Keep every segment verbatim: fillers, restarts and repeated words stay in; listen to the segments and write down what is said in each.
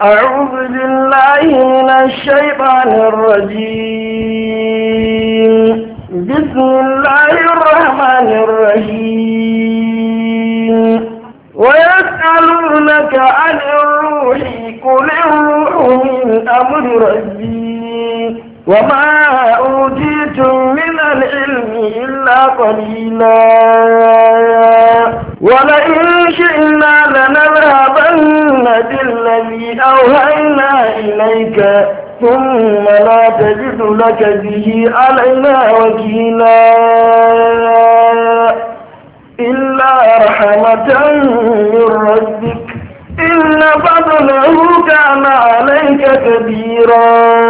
أعوذ بالله من الشيطان الرجيم بسم الله الرحمن الرحيم ويسألونك عن الروح قل الروح من أمر ربي وما أوتيتم من العلم إلا قليلا ولئن شئنا لنذهبن بالذي أوحينا إليك ثم لا تجد لك به علينا وكيلا إلا رحمة من ربك إن فضله كان عليك كبيرا.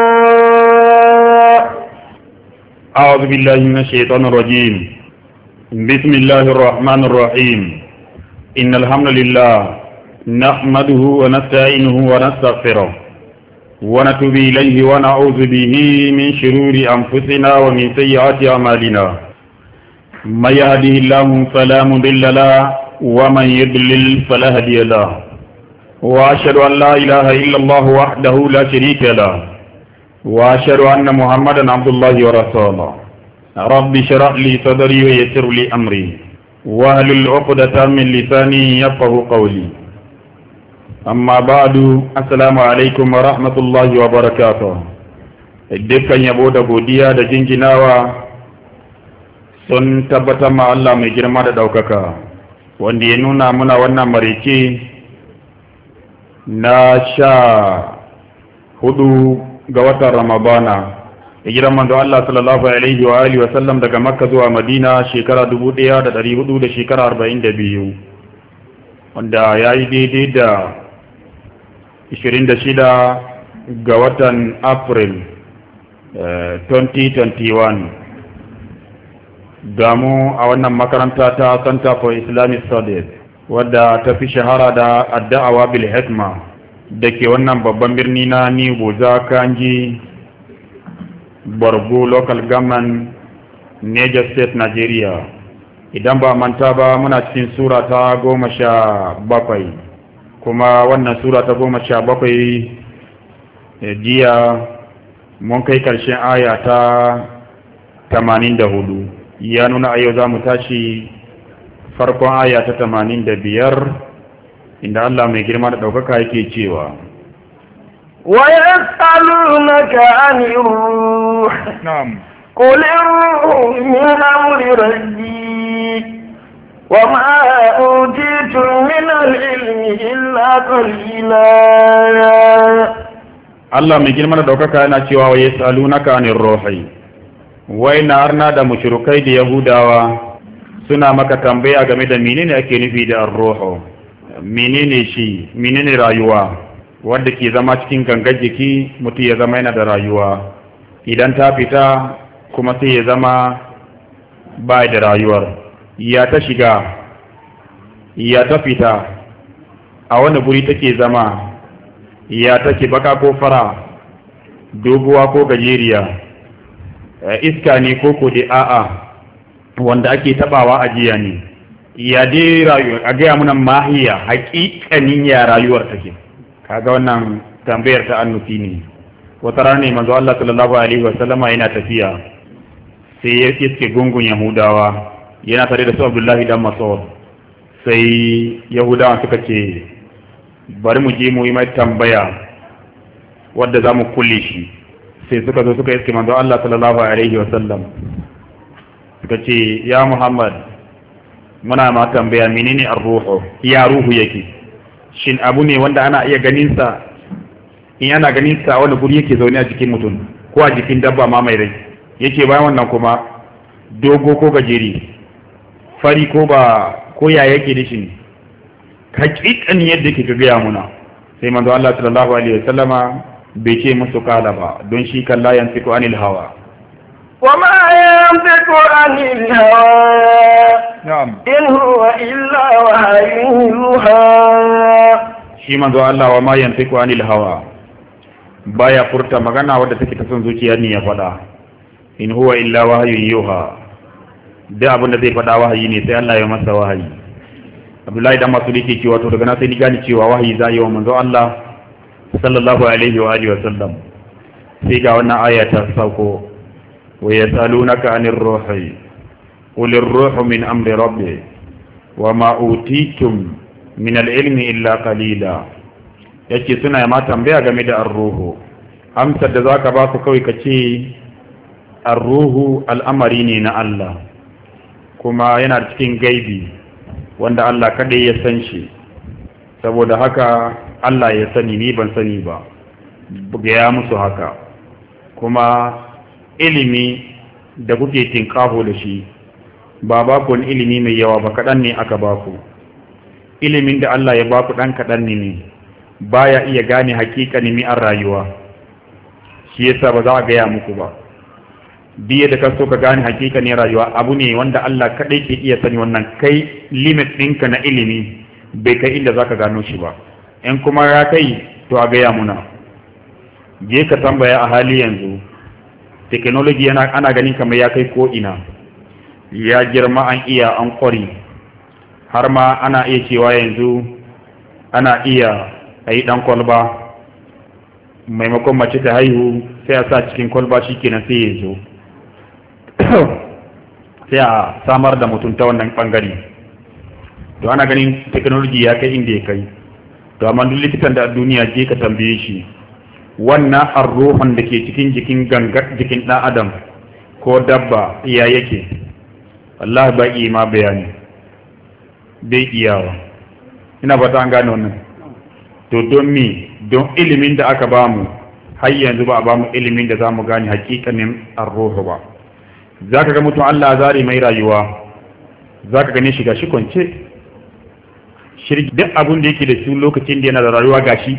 أعوذ بالله من الشيطان الرجيم. بسم الله الرحمن الرحيم. إن الحمد لله نحمده ونستعينه ونستغفره ونتوب إليه ونعوذ به من شرور أنفسنا ومن سيئات أعمالنا. من يهده الله فلا مضل له ومن يضلل فلا هادي له. وأشهد أن لا إله إلا الله وحده لا شريك له وأشهد أن محمدا عبد الله ورسوله. رب اشرح لي صدري ويسر لي أمري واحلل عقدة من لساني يفقهوا قولي. أما بعد السلام عليكم ورحمة الله وبركاته. dukkan yabo da godiya da jinjinawa sun tabbatar ma Allah mai girma da ɗaukaka wanda ya nuna muna wannan marike na sha hudu ga watan Ramadana hijiran manzo Allah sallallahu alaihi wa alihi wa sallam daga Makka zuwa Madina shekara dubu ɗaya da ɗari hudu da shekara arba'in da biyu wanda ya yi daidai da ishirin da shida ga watan April twenty twenty-one. Gamu a wannan makaranta ta Center for Islamic Studies wadda ta fi shahara da addawa bil hikma da ke wannan babban birni na New Buza Kanji Borgo Local Government Niger State Nigeria. Idan ba manta ba muna cikin sura ta goma sha bakwai kuma wannan sura ta goma sha bakwai jiya mun kai karshen aya ta tamanin da hudu ya nuna a yau za mu tashi farkon aya ta tamanin da biyar inda Allah mai girma da ɗaukaka yake cewa ويسألونك عن الروح نعم قل الروح من أمر ربي وما أوتيتم من العلم إلا قليلا. Allah mai girma da ɗaukaka yana cewa wa yas'alunaka anir ruhi wai na arna da mushrikai da yahudawa suna maka tambaya game da menene ake nufi da ar-ruhu, menene shi, menene rayuwa wanda ke zama cikin gangar jiki mutum ya zama yana da rayuwa, idan ta fita kuma sai ya zama ba da rayuwar, ya ta shiga ya ta fita, a wani guri take zama, ya take baka ko fara, doguwa ko gajeriya, iska ne ko ko da a'a wanda ake tabawa a jiya ne, ya dai rayuwar a gaya muna mahiya hakikanin ya rayuwar take. Kaga wannan tambayar ta annufi ne. Wata rana ne manzo Allah sallallahu alaihi wasallama yana tafiya sai ya iske gungun Yahudawa yana tare da su Abdullahi dan Mas'ud. Sai Yahudawa suka ce bari mu je mu yi mai tambaya wadda za mu kulle shi. Sai suka zo suka iske manzo Allah sallallahu alaihi wasallam suka ce ya Muhammad muna ma tambaya menene ar-ruhu, ya ruhu yake, shin abu ne wanda ana iya ganin sa, in ana ganin sa wani guri yake zaune a jikin mutum ko a jikin dabba ma mai rai yake, bayan wannan kuma dogo ko gajeri, fari ko ba ko ya yake da shi hakikan yadda yake ga gaya muna. Sai manzo Allah sallallahu alaihi wasallama bai ce musu kala ba don shi kan la yantiqu anil hawa وما ينطق عن الهوى نعم إن هو إلا وحي يوحى. shi manzo Allah wa ma yantiqu anil hawa baya furta magana wadda take ta son zuciya ne ya faɗa, in huwa illa wahyun yuha, da abin da zai faɗa wahayi ne sai Allah ya masa wahayi. Abdullahi dan Mas'ud yake cewa to daga nan sai ni gane cewa wahayi za yi wa manzo Allah sallallahu alaihi wa alihi wa sallam sai ga wannan aya ta sauko wa yasalunaka anir ruhi qul ar-ruhu min amri rabbi wa ma utitum min al-ilmi illa qalila yake suna ma tambaya game da ar-ruhu amsar da zaka ba su kawai kace ar-ruhu al'amari ne na Allah kuma yana cikin gaibi wanda Allah kadai ya san shi saboda haka Allah ya sani ni ban sani ba gaya musu haka kuma ilimi da kuke tinkaho da shi ba ba ku ilimi mai yawa ba kaɗan ne aka ba ku ilimin da Allah ya ba ku ɗan kaɗan ne ne baya iya gane hakikanin mi'ar rayuwa shi yasa ba za a gaya muku ba biye da ka so ka gane hakikanin rayuwa abu ne wanda Allah kaɗai ke iya sani wannan kai limit ɗinka na ilimi bai kai inda zaka gano shi ba in kuma ya kai to a gaya muna je ka tambaya a hali yanzu technology yana ana ganin kamar ya kai ko ina ya girma an iya an kwari har ma ana iya cewa yanzu ana iya a yi ɗan kwalba maimakon mace ta haihu sai a sa cikin kwalba shi kenan sai ya zo sai a samar da mutum ta wannan ɓangare to ana ganin technology ya kai inda ya kai to amma duk likitan da a duniya je ka tambaye shi wannan arruhan da ke cikin jikin gangar jikin ɗan adam ko dabba ya yake Allah ba iya ma bayani bai iyawa ina ba ta an gane wannan to don mi don ilimin da aka bamu har yanzu ba a bamu ilimin da za mu gane hakikanin arruhu ba za ka ga mutum Allah zari mai rayuwa za ka gane shi gashi kwance shirgi duk abin da yake da su lokacin da yana da rayuwa gashi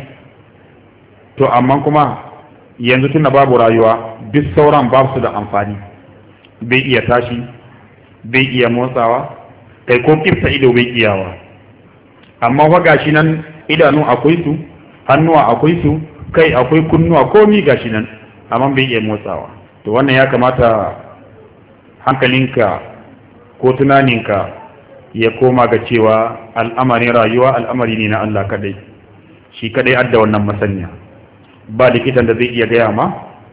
to amma kuma yanzu tunda babu rayuwa duk sauran ba su da amfani bai iya tashi bai iya motsawa kai ko kifta ido bai iyawa amma fa gashi nan idanu akwai su hannuwa akwai su kai akwai kunnuwa komi gashi nan amma bai iya motsawa to wannan ya kamata hankalinka ko tunaninka ya koma ga cewa al'amarin rayuwa al'amari ne na Allah kadai shi kadai adda wannan masaniya ba likitan da zai iya gaya ma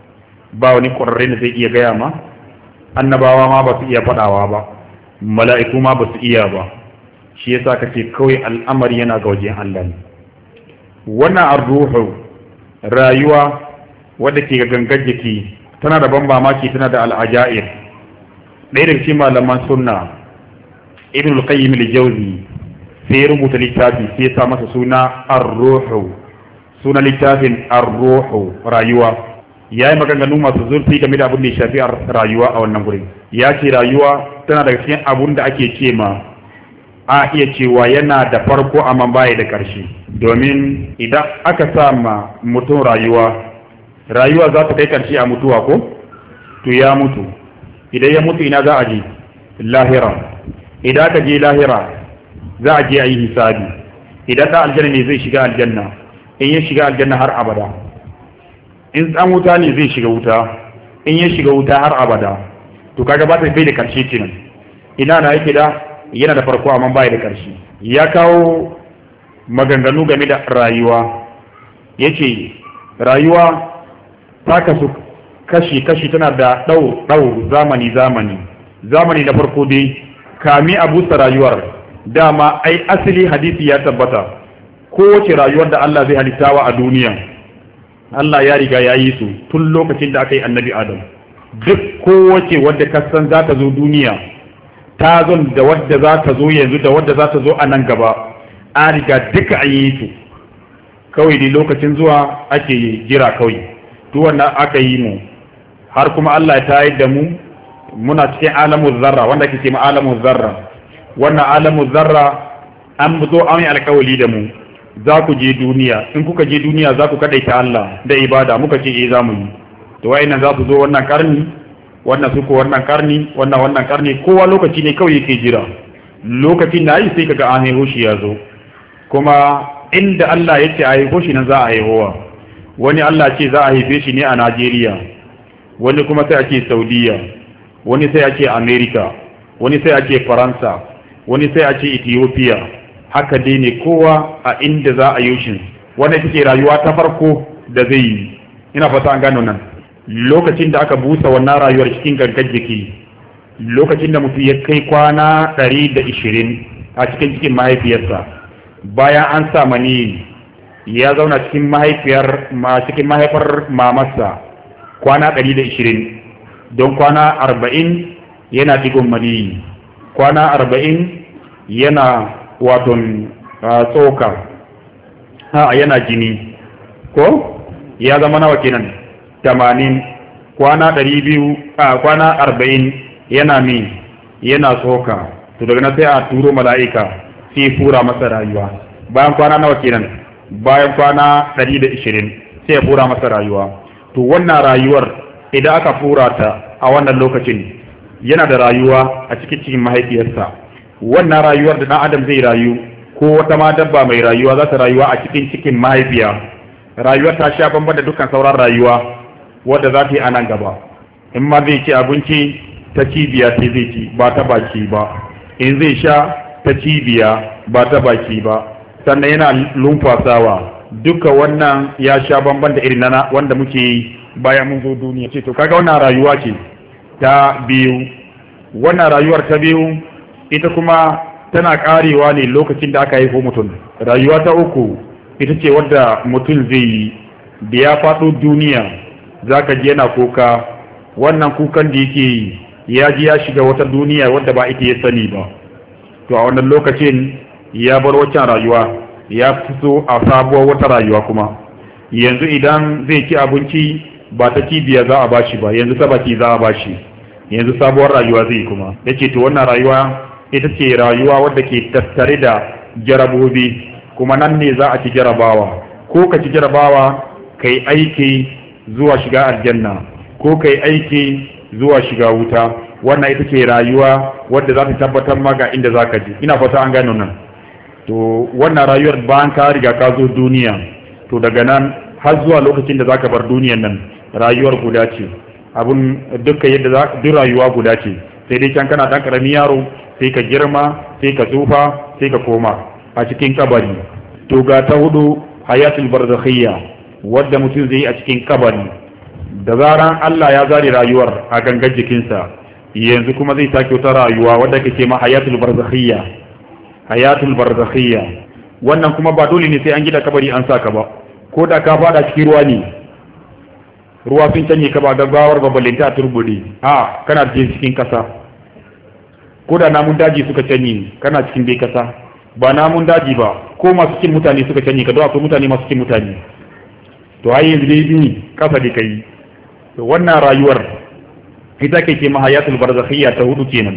ba wani ƙwararre da zai iya gaya ma annabawa ma ba su iya faɗawa ba mala'iku ma ba su iya ba shi yasa kace kawai al'amari yana ga wajen Allah ne wannan arruhu rayuwa wadda ke ga gangar jiki tana da ban mamaki tana da al'ajair ɗaya daga cikin malaman sunna ibn al-qayyim al-jawzi sai ya rubuta littafi sai ya sa masa suna ar-ruhu suna littafin ar-ruhu rayuwa yayi maganganu masu zurfi game da abin da ya shafi rayuwa a wannan gurin ya ce rayuwa tana daga cikin abun da ake ce ma a iya cewa yana da farko amma baya da ƙarshe domin idan aka sa ma mutum rayuwa rayuwa za ta kai ƙarshe a mutuwa ko to ya mutu idan ya mutu ina za a je lahira idan aka je lahira za a je a yi hisabi idan ɗan aljanna ne zai shiga aljanna in ya shiga aljanna har abada in ɗan wuta ne zai shiga wuta in ya shiga wuta har abada to kaga ba ta bai da karshe kenan ina na yake da yana da farko amma bai da karshe ya kawo maganganu game da rayuwa yace rayuwa ta kasu kashi kashi tana da dau dau zamani zamani zamani na farko dai kami a busa rayuwar dama ai asali hadisi ya tabbata kowace rayuwar da Allah zai halittawa a duniya Allah ya riga ya yi su tun lokacin da aka yi annabi Adam duk kowace wadda ka san za ta zo duniya ta zo da wadda za ta zo yanzu da wadda za ta zo a nan gaba an riga duka an yi su kawai dai lokacin zuwa ake jira kawai duk wannan aka yi mu har kuma Allah ya tayar da mu muna cikin alamu zarra wanda ake ce ma alamu zarra wannan alamu zarra an zo an yi alkawali da mu za ku je duniya in kuka je duniya za ku kadaita Allah da ibada muka ce eh za mu yi to wayannan za su zo wannan karni wannan su ko wannan karni wannan wannan karni kowa lokaci ne kawai yake jira lokacin da yi sai kaga an haihu shi ya zo kuma inda Allah ya ce a haihu shi nan za a haihuwa wani Allah ce za a haife shi ne a Najeriya wani kuma sai a ce Saudiya wani sai a ce America wani sai a ce Faransa wani sai a ce Ethiopia haka dai ne kowa a inda za a yi shi wannan ita ce rayuwa ta farko da zai yi. Ina fata an gano nan lokacin da aka busa wannan rayuwar cikin gangan jiki, lokacin da mutum ya kai kwana ɗari da ishirin a cikin cikin mahaifiyarsa, bayan an sa mani ya zauna cikin mahaifiyar ma cikin mahaifar mamarsa kwana ɗari da ishirin, don kwana arba'in yana digon mani, kwana arba'in yana waton tsoka, ha yana jini ko ya zama nawa kenan tamanin, kwana ɗari biyu a kwana arba'in yana mi yana tsoka, to daga nan sai a turo mala'ika sai fura masa rayuwa. Bayan kwana nawa kenan? Bayan kwana ɗari da ishirin sai ya fura masa rayuwa. To wannan rayuwar idan aka fura ta a wannan lokacin yana da rayuwa a cikin cikin mahaifiyarsa. Wannan rayuwar da ɗan adam zai rayu ko wata ma dabba mai rayuwa za ta rayuwa a cikin cikin mahaifiya, rayuwar ta sha bamban da dukkan sauran rayuwa wadda za ta yi a nan gaba. In ma zai ci abinci ta cibiya sai zai ci ba ta baki ba, in zai sha ta cibiya ba ta baki ba, sannan yana lumfasawa. Duka wannan ya sha bamban da irin nana wanda muke yi bayan mun zo duniya. Ce to kaga wannan rayuwa ce ta biyu. Wannan rayuwar ta biyu ita kuma tana karewa ne lokacin da aka haifo mutum. Rayuwa ta uku ita ce wadda mutum zai yi da ya faɗo duniya, zaka ji yana kuka. Wannan kukan da yake yi ya ji ya shiga wata duniya wadda ba ita ya sani ba. To a wannan lokacin ya bar waccan rayuwa ya fito a sabuwar wata rayuwa kuma. Yanzu idan zai ci abinci ba ta cibiya za a bashi ba, yanzu ta baki za a bashi, yanzu sabuwar rayuwa zai kuma. Yace to wannan rayuwa ita ce rayuwa wadda ke tattare da jarabobi, kuma nan ne za a ci jarabawa. Ko ka ci jarabawa kai aiki zuwa shiga aljanna, ko kai aiki zuwa shiga wuta. Wannan ita ce rayuwa wadda za ta tabbatar maka inda za ka je. Ina fata an gano nan. To wannan rayuwar bayan ka riga ka zo duniya, to daga nan har zuwa lokacin da za ka bar duniyan nan rayuwar guda ce. Abun dukkan yadda za duk rayuwa guda ce, sai dai can kana dan karamin yaro, sai ka girma, sai ka tsufa, sai ka koma a cikin kabari. To ga ta hudu hayatul barzakhiyya wadda mutum zai yi a cikin kabari. Da zaran Allah ya zare rayuwar a gangan jikinsa, yanzu kuma zai sake wata rayuwa wadda ke ce ma hayatul barzakhiyya. Hayatul barzakhiyya wannan kuma ba dole ne sai an gida kabari an saka ba, ko da ka fada cikin ruwa ne, ruwa sun canye ka ba gaggawar babalinta a turbude, a kana cikin kasa. Ko da namun daji suka canye kana cikin dai kasa, ba namun daji ba, ko masu cin mutane suka canye ka, don akwai mutane masu cin mutane. To ai yanzu dai bi kasa da kai. To wannan rayuwar ita ke ce mahayatul barzakhiyya ta hudu kenan.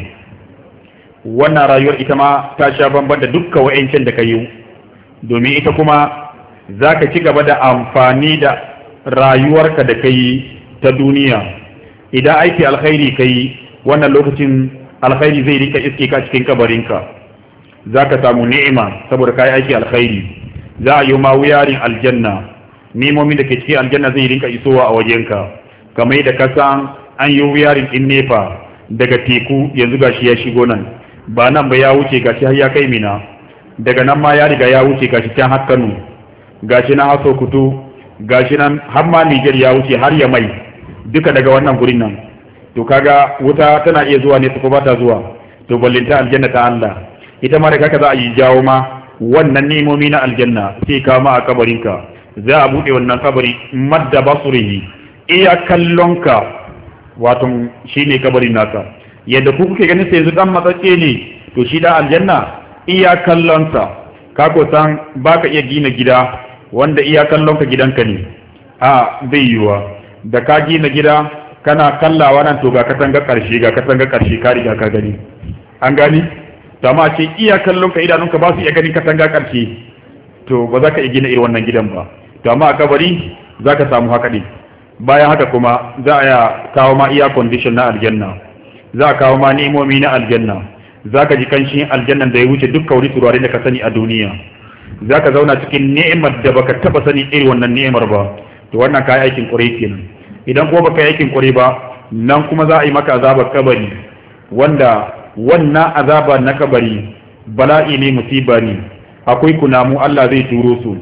Wannan rayuwar ita ma ta sha bamban da dukkan wa'ancin da kai, domin ita kuma zaka ci gaba da amfani da rayuwarka da kai ta duniya. Idan aiki alkhairi kai, wannan lokacin alkhairi zai rika iske ka cikin kabarinka, zaka samu ni'ima saboda kai aiki alkhairi. Za a yi ma wuyarin aljanna, nimomin da ke cikin aljanna zai rinka isowa a wajenka, kamar da ka san an yi wuyarin din nefa daga teku, yanzu gashi ya shigo nan, ba nan ba ya wuce gashi har ya kai Mina, daga nan ma ya riga ya wuce gashi can har Kano, gashi nan har Sokoto, gashi nan har ma Niger ya wuce har ya mai, duka daga wannan gurin nan. To kaga wuta tana iya zuwa ne ko ba ta zuwa, to ballinta aljanna ta Allah ita ma da kaka za a yi jawo ma wannan nemomi na aljanna sai ka ma a kabarinka. Za a bude wannan kabari madda basurihi, iya kallonka, wato shine kabarin naka. Yadda ku kuke ganin sai yanzu dan matsatse ne, to shi da aljanna iya kallonsa. Ka ko san baka iya gina gida wanda iya kallonka gidanka ne, a bai yiwa. Da ka gina gida kana kallawa nan, to ga katanga karshe ga katanga karshe ka riga ka gani, an gani. To amma ce iya kallonka idanunka ba su iya ganin katanga karshe, to ba za ka iya gina irin wannan gidan ba. To amma a kabari za ka samu haka ne. Bayan haka kuma za a kawo ma iya condition na aljanna, za a kawo ma ni'imomi na aljanna, za ka ji kanshin aljannan da ya wuce dukkan wuri turare da ka sani a duniya. Za ka zauna cikin ni'imar da baka taba sani irin wannan ni'imar ba. To wannan kayi aikin ƙwarai kenan. Idan kuma baka yi aikin ƙwarai ba, nan kuma za a yi maka azabar kabari, wanda wannan azaba na kabari bala'i ne, musiba ne. Akwai kunamu Allah zai turo su,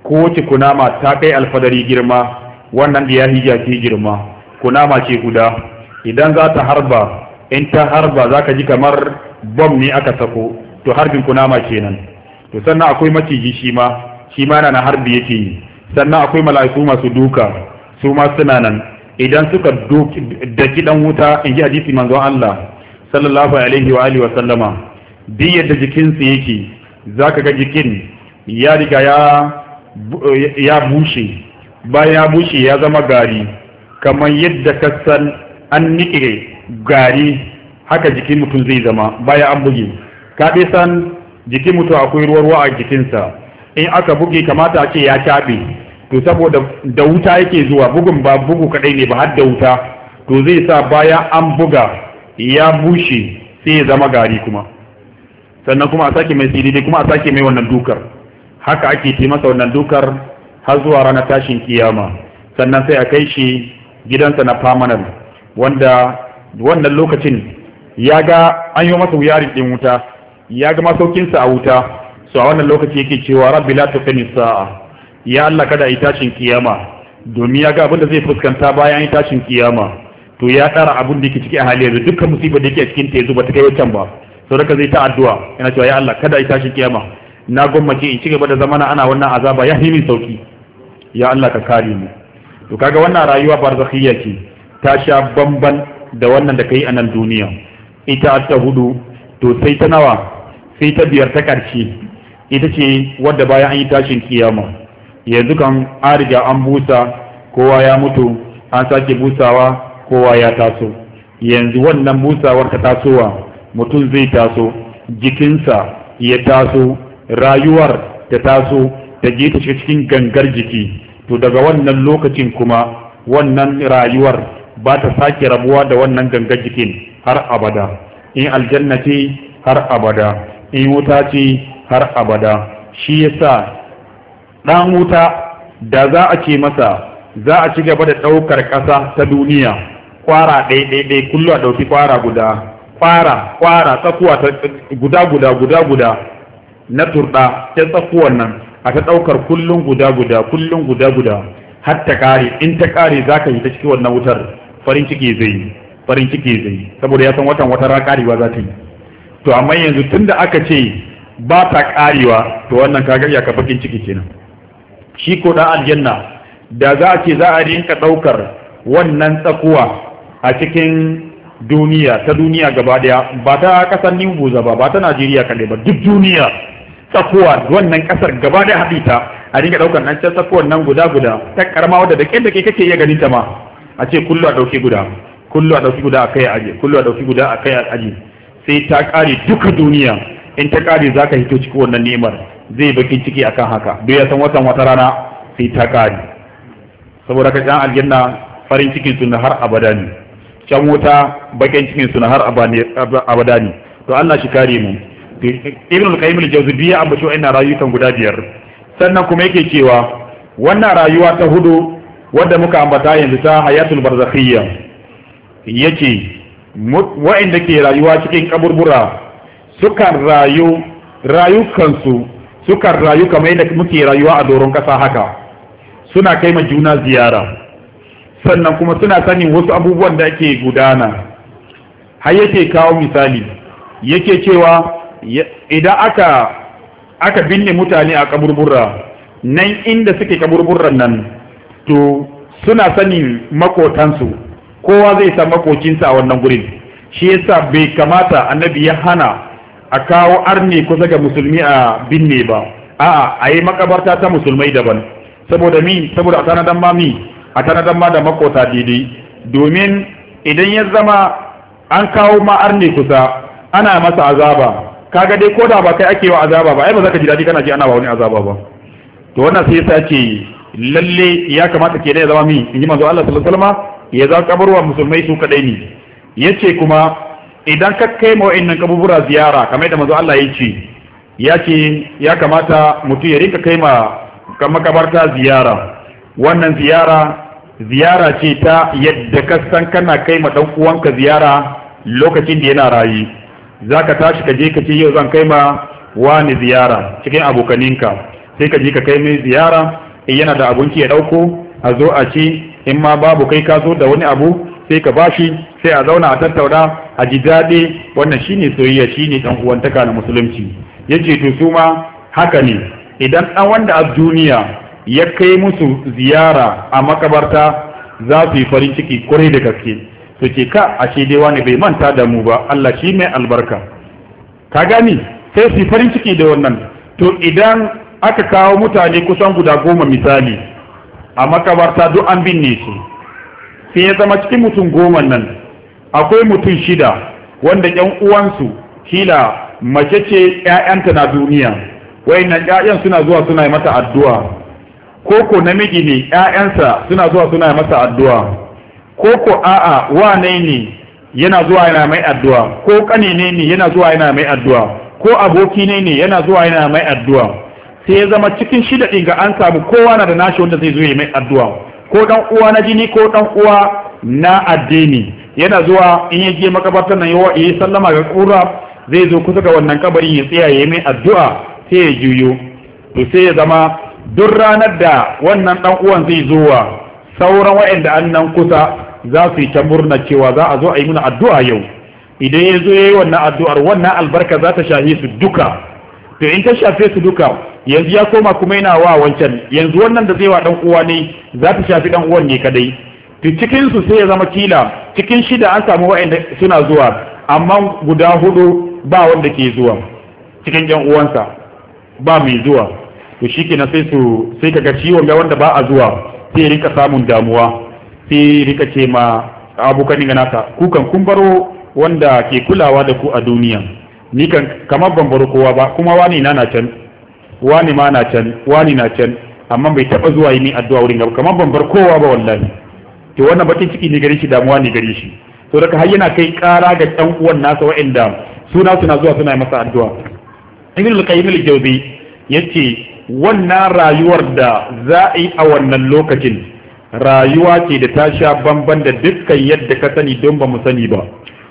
kowace kunama ta kai alfadari girma, wannan da ya hija ke girma, kunama ce guda. Idan za ta harba, in ta harba za ka ji kamar bom ne aka sako, to harbin kunama kenan. To sannan akwai maciji shi ma, shi ma na harbi yake yi. Sannan akwai mala'iku masu duka, su ma suna nan. Idan suka daki dan wuta, in ji hadisi manzon Allah sallallahu alaihi wa alihi wa sallama, duk yadda jikinsu yake, zaka ga jikin ya riga ya ya bushe, bayan ya bushe ya zama gari, kamar yadda ka san an niƙe gari haka jikin mutum zai zama bayan an buge. Ka dai san jikin mutum akwai ruwa ruwa a jikinsa, in aka buge kamata a ce ya caɓe, to saboda da wuta yake zuwa, bugun ba bugu kadai ne ba har da wuta, to zai sa bayan an buga ya bushe sai ya zama gari kuma, sannan kuma a sake mai sirri kuma a sake mai wannan dukar. Haka ake ce masa wannan dukar har zuwa ranar tashin kiyama. Sannan sai a kai shi gidansa na permanent, wanda wannan lokacin ya ga an yi masa wuyarin din wuta, ya ga masaukinsa a wuta, so a wannan lokaci yake cewa rabbi la tuqimi sa'a, ya Allah kada yi tashin kiyama, domin ya ga abin da zai fuskanta bayan yi tashin kiyama, to ya tsara abin da yake ciki a hali yanzu, dukkan musibar da yake a cikin ta yanzu ba ta kai wancan ba. Sau da ka zai ta addu'a yana cewa ya Allah kada yi tashin kiyama, na gwammace in ci gaba da zamana ana wannan azaba ya yi min sauki, ya Allah ka kare mu. To kaga wannan rayuwa barzakhiyya ce, ta sha bamban da wannan da kai a nan duniya. Ita ta hudu, to sai ta nawa, sai ta biyar ta karshe, ita ce wadda bayan an yi tashin kiyama, yanzu kan an riga an busa, kowa ya mutu, an sake busawa, kowa ya taso. Yanzu wannan busawar ta tasowa, mutum zai taso, jikinsa ya taso, rayuwar ta taso, ta je ta shiga cikin gangar jiki. To daga wannan lokacin kuma wannan rayuwar ba ta sake rabuwa da wannan gangar jikin har abada. In aljanna ce har abada, in wuta ce har abada. Shi yasa ɗan wuta da za a ce masa za a ci gaba da ɗaukar ƙasa ta duniya kwara ɗaiɗaiɗai, kullum a ɗauki kwara guda, kwara kwara tsakuwa ta guda guda guda guda na turɗa ta tsakuwan nan, a ta ɗaukar kullum guda guda kullum guda guda har ta ƙare. In ta ƙare za ka yi ta cikin wannan wutar, farin ciki zai yi, farin ciki zai yi, saboda ya san watan wata ra ƙarewa za ta yi. To amma yanzu tun da aka ce ba ta ƙarewa, to wannan kaga ya ka bakin ciki kenan. Shi ko ɗan aljanna da za a ce za a rinka ɗaukar wannan tsakuwa a cikin duniya, ta duniya gaba daya, ba ta kasar New Buza ba, ba ta Najeriya kaɗai ba, duk duniya tsakuwa wannan kasar gaba daya haɗi ta a rinka ɗaukar nan can tsakuwar nan guda guda ta karama wadda da ƙyar da ke kake iya ganin ta ma, a ce kullu a ɗauki guda, kullu a ɗauki guda a kai a aji, kullu a ɗauki guda a kai a aji, sai ta ƙare duka duniya. In ta ƙare za ka hito cikin wannan ni'imar, zai bakin ciki akan haka, bai ya san watan wata rana sai ta ƙare. Saboda ka can aljanna farin cikin su na har abada ne, can wuta bakin cikin su na har abada ne. To Allah shi kare mu. Ibn al-Qayyim al-Jawziyya ya ambaci wannan rayukan guda biyar. Sannan kuma yake cewa wannan rayuwa ta hudu wadda muka ambata yanzu ta hayatul barzakhiyya, yace wa'inda ke rayuwa cikin kaburbura sukan rayu rayukansu sukan rayu kamar yadda muke rayuwa a doron kasa haka, suna kai ma juna ziyara, sannan kuma suna sanin wasu abubuwan da ake gudana. Har yake kawo misali, yake cewa idan aka aka binne mutane a kaburbura nan inda suke kaburburan nan, to suna sanin makotansu, kowa zai san makocinsa a wannan gurin. Shi yasa bai kamata annabi ya hana a kawo arne kusa ga musulmi a binne ba, a'a a yi makabarta ta musulmai daban. Saboda mi saboda a tanadan ma mi a tanadan ma da makota daidai, domin idan ya zama an kawo ma arne kusa ana masa azaba, kaga dai koda ba kai ake wa azaba ba, ai ba za ka ji daɗi kana ji ana ba wani azaba ba. To wannan sai yasa ce lalle ya kamata ke da ya zama mi in ji manzo Allah sallallahu alaihi wasallam ya zama kabarwa musulmai su kadai ne. Yace kuma idan ka kai ma wa'annan kaburbura ziyara kamar da manzo Allah ya ce, ya ce ya kamata mutum ya rinka kai ma makabarta ziyara. Wannan ziyara ziyara ce ta yadda ka san kana kai ma dan uwanka ziyara lokacin da yana rayi. Zaka tashi ka je ka ce yau zan kai ma wani ziyara cikin abokaninka, sai ka je ka kai mai ziyara in yana da abinci ya dauko a zo a ci, in ma babu kai ka zo da wani abu sai ka bashi, sai a zauna a tattauna a ji daɗi. wannan shine soyayya, shine dan uwantaka na musulunci. yace to su ma haka ne, idan dan wanda a duniya ya kai musu ziyara a makabarta za su yi farin ciki kwarai da gaske, su ce ka ashe dai wani bai manta da mu ba, Allah shi mai albarka, ka gani, sai su yi farin ciki da wannan. to idan aka kawo mutane kusan guda goma misali a makabarta duk an binne su, sai ya zama cikin mutum goma nan akwai mutum shida wanda ƴan uwansu kila mace ce ƴaƴanta na duniya, wayannan ƴaƴan suna zuwa suna yi mata addu'a, ko ko namiji ne ƴaƴansa suna zuwa suna yi masa addu'a, ko ko a'a wane ne yana zuwa yana mai addu'a, ko kane ne ne yana zuwa yana mai addu'a, ko aboki ne ne yana zuwa yana mai addu'a. sai ya zama cikin shida ɗin ga an samu kowa na da nashi wanda zai zo ya mai addu'a, ko dan uwa na jini ko dan uwa na addini yana zuwa in ya je makabartar nan yawa yi sallama ga kura zai zo kusa ga wannan kabarin ya tsaya ya mai addu'a sai ya juyo. to sai ya zama duk ranar da wannan dan uwan zai zo wa sauran waɗanda an nan kusa za su yi ta murna cewa za a zo a yi mana addu'a yau. idan ya zo ya yi wannan addu'ar wannan albarka za ta shafe su duka. to in ta shafe su duka yanzu ya koma kuma yana wa wancan, yanzu wannan da zai wa dan uwa ne za ta shafi dan uwan ne kadai. to cikin su sai ya zama kila cikin shida an samu waɗanda suna zuwa, amma guda hudu ba wanda ke zuwa cikin yan uwansa, ba mai zuwa. to shikenan sai su sai kaga ciwon ga wanda ba a zuwa sai rika samun damuwa, sai rika ce ma abokan ga naka kukan kun baro wanda ke kulawa da ku a duniya, ni kan kamar ban baro kowa ba, kuma wani na na can, wani ma na can, wani na can, amma bai taba zuwa yi ni addu'a wurin gaba, kamar ban bar kowa ba wallahi. to wannan bakin ciki ne gare shi, damuwa ne gare shi. to daga har yana kai kara ga ɗan uwan nasa waɗanda suna suna zuwa suna masa addu'a. Ibn al-Qayyim al-Jawzi yace wannan rayuwar da za a yi a wannan lokacin rayuwa ce da ta sha bamban da dukkan yadda ka sani don ba mu sani ba.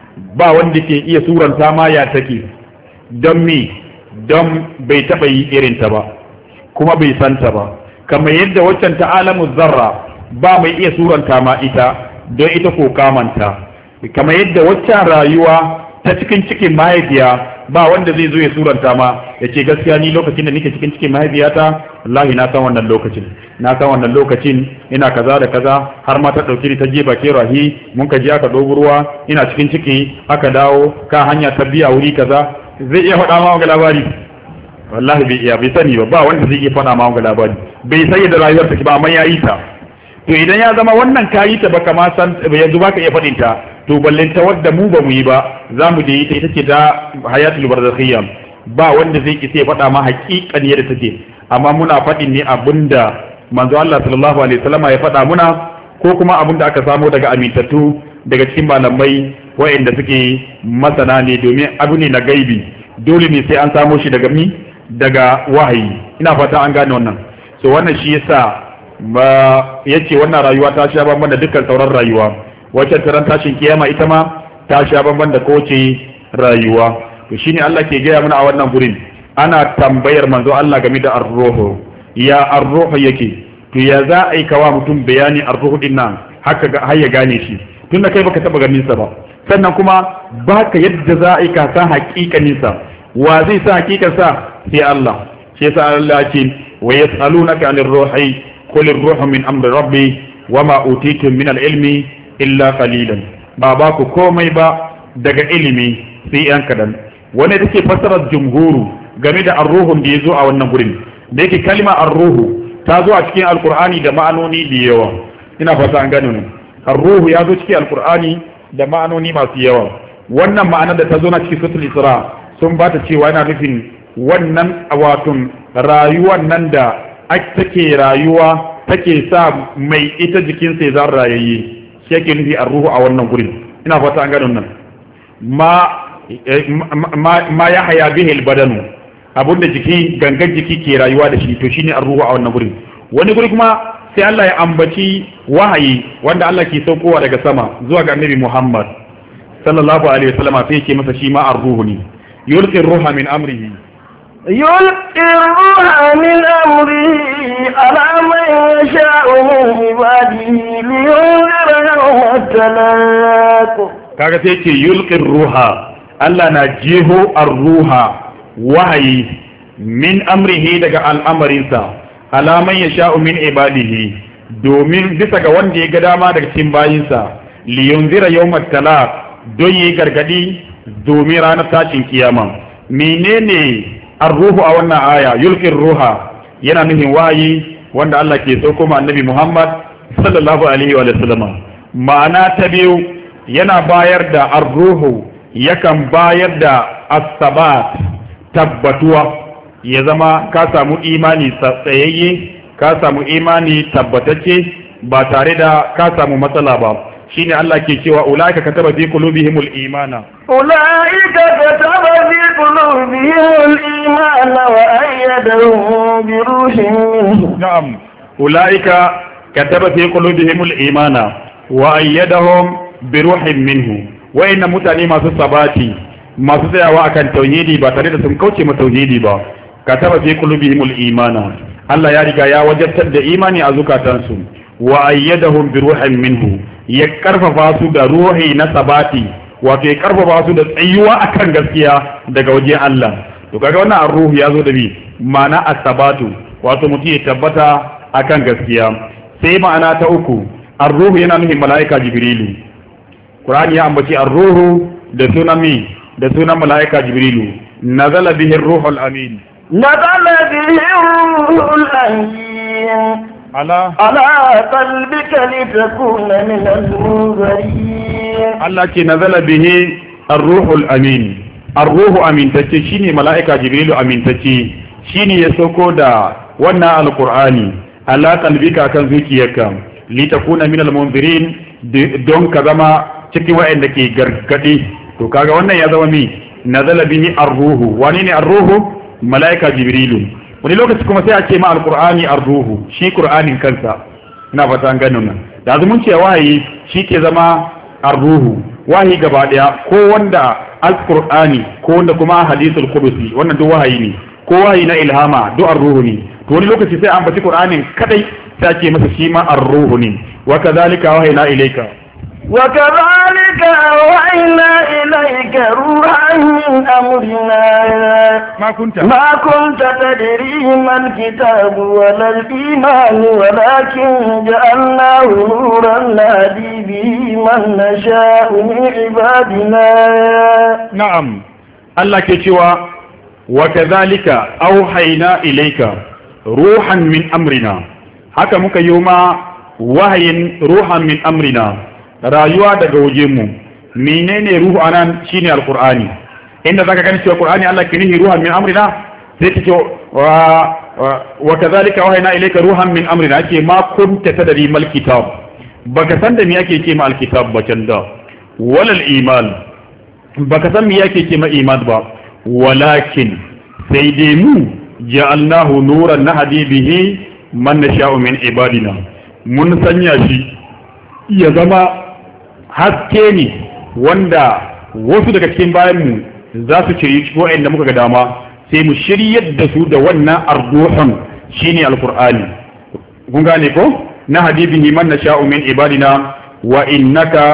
ba wanda ke iya suranta ma ya take, don me don bai taɓa yi irinta ba kuma bai santa ba, kamar yadda waccan ta alamu zarra ba mai iya suranta ma ita don ita ko kamanta, kamar yadda waccan rayuwa ta cikin cikin mahaifiya ba wanda zai zo ya suranta ma ya ce gaskiya ni lokacin da nake cikin cikin mahaifiyata wallahi na san wannan lokacin na san wannan lokacin ina kaza da kaza, har ma ta dauki ta je bake rahi mun ka je aka dogo ruwa ina cikin ciki aka dawo ka hanya ta biya wuri kaza. zai iya faɗa ma wanga labari? wallahi bai iya, bai sani ba, ba wanda zai iya faɗa ma wanga labari, bai sai da rayuwar take ba, amma ya yi ta. to idan ya zama wannan ka yi ta baka ma san yanzu baka iya faɗin ta, to ballin ta wadda mu ba mu yi ba za mu je ita ita ce da hayatul barzakhiyya, ba wanda zai ki sai faɗa ma haƙiƙan yadda take, amma muna faɗin ne abinda manzo Allah sallallahu alaihi wasallam ya faɗa muna, ko kuma abinda aka samu daga amintattu daga cikin malamai wa'anda suke masana ne, domin abu ne na gaibi, dole ne sai an samo shi daga mi daga wahayi. ina fata an gane wannan. so wannan shi yasa ba yace wannan rayuwa ta sha bamban da dukkan sauran rayuwa, wacce taran tashin kiyama ita ma ta sha bamban da kowace rayuwa. to shine Allah ke gaya mana a wannan gurin, ana tambayar manzo Allah game da ar-ruhu, ya ar-ruhu yake, to ya za a yi kawa mutum bayani ar-ruhu din nan haka har ya gane shi, tunda kai baka taba ganin sa ba, sannan kuma baka yadda za a yi ka san hakikanin sa, wa zai sa hakikar sa sai Allah. shi yasa Allah ya ce wa yas'alunaka 'anir ruhi qul ar-ruhu min amri rabbi wama utitum min al-ilmi illa qalilan, ba ba ku komai ba daga ilimi sai yan kadan. wanda take fassarar jumhuru game da ar-ruhun da yazo a wannan gurin, da yake kalma ar-ruhu ta zo a cikin alqur'ani da ma'anoni da yawa. ina fata an gane ne, ar-ruhu ya zo cikin alqur'ani da ma'anoni masu yawa. wannan ma'anar da ta zo na cikin suratul isra sun ba ta cewa yana nufin wannan awatun rayuwar nan da take rayuwa take sa mai ita jikinsa ya zan rayayye, shi yake nufi ar-ruhu a wannan gurin. ina fata an gane wannan. ma ma ya haya bihil badanu, abunda jiki gangan jiki ke rayuwa da shi, to shine ar-ruhu a wannan gurin. wani guri kuma sai Allah ya ambaci wahayi wanda Allah ke saukowa daga sama zuwa ga Annabi Muhammad sallallahu alaihi wasallam, sai yake masa shi ma ar-ruhu ne, yulqi ar-ruha min amrihi يلقي الروح من أمره على من يشاء من عباده لينذر يوم التلاق. kaga sai ce yulqir ruha, Allah na jeho ar-ruha wahayi min amrihi daga al'amarinsa alaman ya sha'u min ibadihi domin bisa ga wanda ya ga dama daga cikin bayinsa liyunzira yawmat talaq don yi gargadi domin ranar tashin kiyama. Menene ar-ruhu a wannan aya? Yulqir ruha yana nufin wahayi wanda Allah ke sauko ma annabi Muhammad sallallahu alaihi wa sallama. Ma'ana ta biyu yana bayar da ar-ruhu, yakan bayar da as-sabat, tabbatuwa, ya zama ka samu imani tsayayye, ka samu imani tabbatacce ba tare da ka samu matsala ba. shine Allah ke cewa ulaika kataba fi qulubihimul imana, ulaika kataba fi qulubihimul imana wa ayyadahum bi ruhin minhu. na'am, ulaika kataba fi qulubihimul imana wa ayyadahum bi ruhin minhu. Wayannan mutane masu sabati, masu tsayawa akan tauhidi ba tare da sun kauce ma tauhidi ba. Kataba fi qulubihimul imana, Allah ya riga ya wajabtar da imani a zukatansu. Wa ayyadahum bi ruhin minhu, ya karfafa su da ruhi na sabati, wato ya karfafa su da tsayuwa akan gaskiya daga waje Allah. To kaga wannan ar-ruhu ya zo da bi ma'ana as-sabatu, wato mutum ya tabbata akan gaskiya. Sai ma'ana ta uku, ar-ruhu yana nufin mala'ika Jibrilu. Qur'ani ya ambaci ar-ruhu da sunan mi da sunan mala'ika Jibrilu. Nazala bihi ar-ruhul amin, nazala bihi ar-ruhul amin ala ala qalbika litakuna min al-munzirin. Allah ke nazala bihi ar-ruhul amin. Ar-ruhu amintacce shine mala'ika Jibrilu amintacce, shine ya sauko da wannan al-Qur'ani ala qalbika kan zuciyarka litakuna min al-munzirin, don ka zama cikin wa'anda ke gargadi. To kaga wannan ya zama mi nazala bihi ar-ruhu. Wani ne ar-ruhu? Mala'ika Jibrilu. Wani lokaci kuma sai a ce ma al-Qur'ani ar-ruhu, shi Qur'anin kansa. Ina fata an gano nan. Da mun ce wahayi shi ke zama ar-ruhu, wahayi gaba daya, ko wanda al-Qur'ani ko wanda kuma hadithul qudusi, wannan duk wahayi ne, ko wahayi na ilhama duk ar-ruhu ne. To wani lokaci sai an baci Qur'anin kadai sai a ce masa shi ma ar-ruhu ne. Wa kadhalika wahayna ilayka وكذلك أوحينا إليك روحا من أمرنا ما كنت ما كنت تدري ما الكتاب ولا الإيمان ولكن جعلناه نورا نهدي به من نشاء من عبادنا. نعم، الله كتوى وكذلك أوحينا إليك روحا من أمرنا. haka muka yi ma wahayin ruhan min amrina, rayuwa daga wajenmu. Menene ruhu anan? Shine alqur'ani. Inda zaka gani cewa qur'ani Allah ke nihi ruhan min amrina, sai ta ce wa wa kadhalika wahayna ilayka ruhan min amrina, ake ma kunta tadri mal kitab, baka san da me yake ce ma alkitab ba can da, walal iman, baka san me yake ce ma iman ba, walakin sai dai mu ja'alnahu nuran nahdi bihi man nasha'u min ibadina, mun sanya shi ya zama haske ne wanda wasu daga cikin bayanmu za su ciri ko inda muka ga dama, sai mu shiryar da su da wannan arduhun shine alqur'ani. Kun gane ko? na hadibihi man nasha'u min ibadina wa innaka